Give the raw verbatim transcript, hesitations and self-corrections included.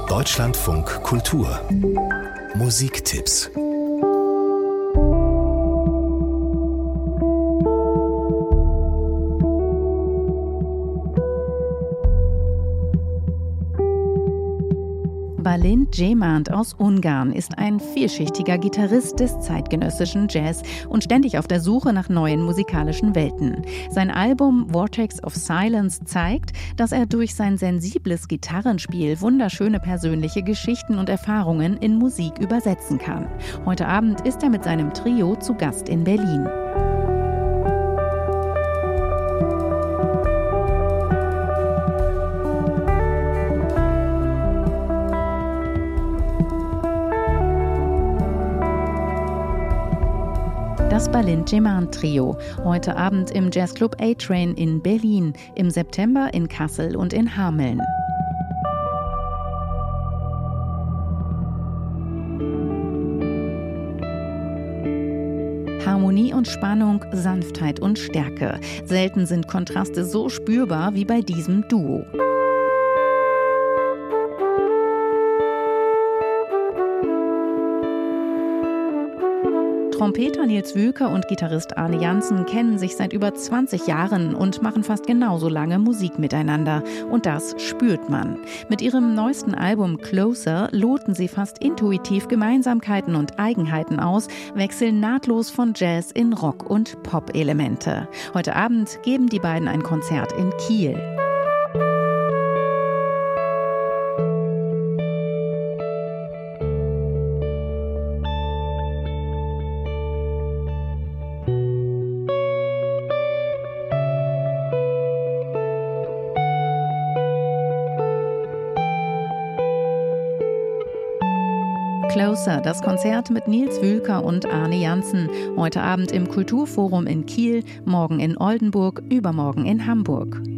Deutschlandfunk Kultur Musiktipps. Balint Gyemant aus Ungarn ist ein vielschichtiger Gitarrist des zeitgenössischen Jazz und ständig auf der Suche nach neuen musikalischen Welten. Sein Album Vortex of Silence zeigt, dass er durch sein sensibles Gitarrenspiel wunderschöne persönliche Geschichten und Erfahrungen in Musik übersetzen kann. Heute Abend ist er mit seinem Trio zu Gast in Berlin. Das Balint Gyemant Trio, heute Abend im Jazzclub A-Train in Berlin, im September in Kassel und in Hameln. Harmonie und Spannung, Sanftheit und Stärke. Selten sind Kontraste so spürbar wie bei diesem Duo. Trompeter Nils Wülker und Gitarrist Arne Janssen kennen sich seit über zwanzig Jahren und machen fast genauso lange Musik miteinander. Und das spürt man. Mit ihrem neuesten Album Closer loten sie fast intuitiv Gemeinsamkeiten und Eigenheiten aus, wechseln nahtlos von Jazz in Rock- und Pop-Elemente. Heute Abend geben die beiden ein Konzert in Kiel. Closer, das Konzert mit Nils Wülker und Arne Janssen. Heute Abend im Kulturforum in Kiel, morgen in Oldenburg, übermorgen in Hamburg.